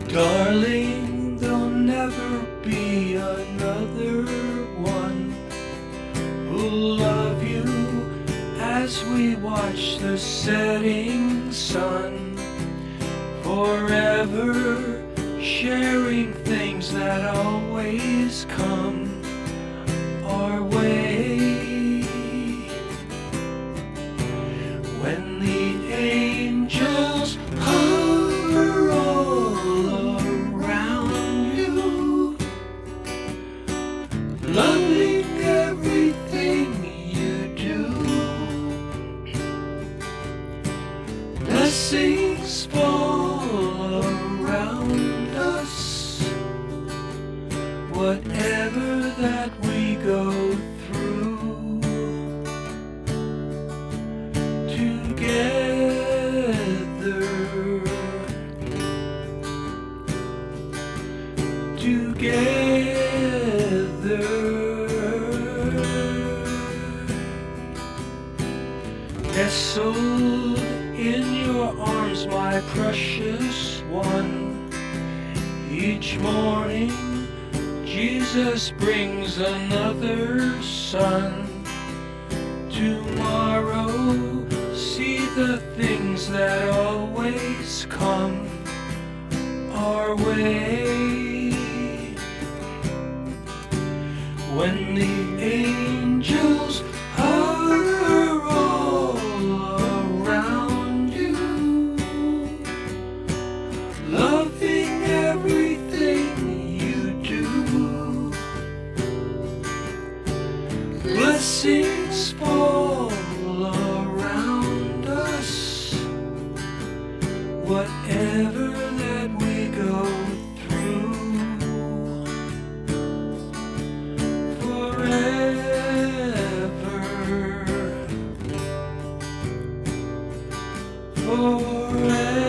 Darling, there'll never be another one who'll love you as we watch the setting sun, forever sharing things that always come our way. When the angels hover all around you, loving everything you do, blessings fall around us, whatever that we go through. Together, nestled in your arms, my precious one. Each morning Jesus brings another sun. Tomorrow, see the things that always come our way. When the angels hover all around you, loving everything you do, blessings fall around us, whatever that we go through. Forever